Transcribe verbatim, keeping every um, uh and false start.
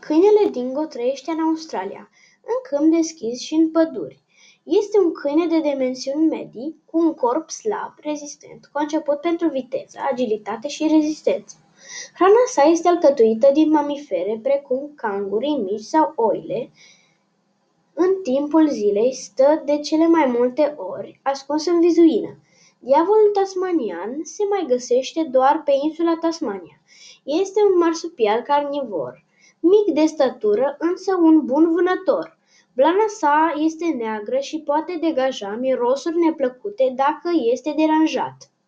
Câinele dingo trăiește în Australia, în câmp deschis și în păduri. Este un câine de dimensiuni medii, cu un corp slab, rezistent, conceput pentru viteză, agilitate și rezistență. Hrana sa este alcătuită din mamifere precum cangurii mici sau oile. În timpul zilei stă de cele mai multe ori ascuns în vizuină. Diavolul tasmanian se mai găsește doar pe insula Tasmania. Este un marsupial carnivor, mic de statură, însă un bun vânător. Blana sa este neagră și poate degaja mirosuri neplăcute dacă este deranjat.